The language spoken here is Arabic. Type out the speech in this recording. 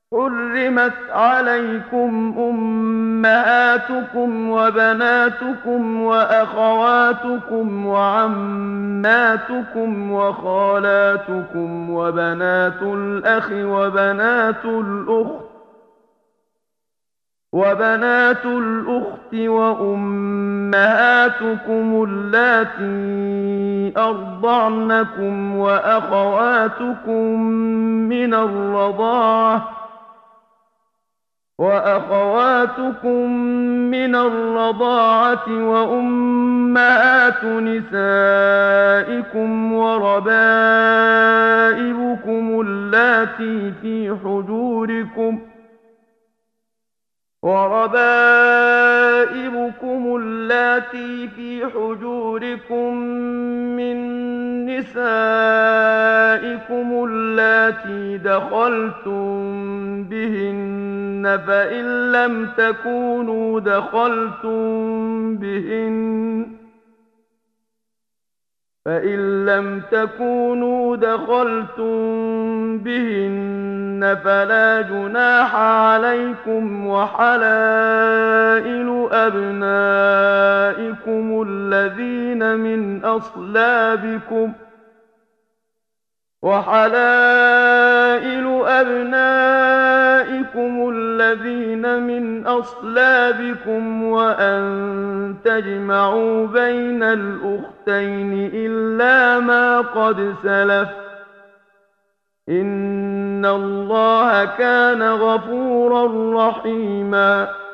حرمت عليكم أمهاتكم وبناتكم وأخواتكم وعماتكم وخالاتكم وبنات الأخ وبنات الأخت وأمهاتكم اللاتي أرضعنكم وأخواتكم من الرضاعة وأمهات نسائكم وربائبكم اللاتي في حجوركم من نسائكم اللاتي دخلتم بهن فإن لم تكونوا دخلتم بهن فلا جناح عليكم وحلائل أبنائكم الذين من أصلابكم وأن تجمعوا بين الأختين إلا ما قد سلف إن الله كان غفورا رحيما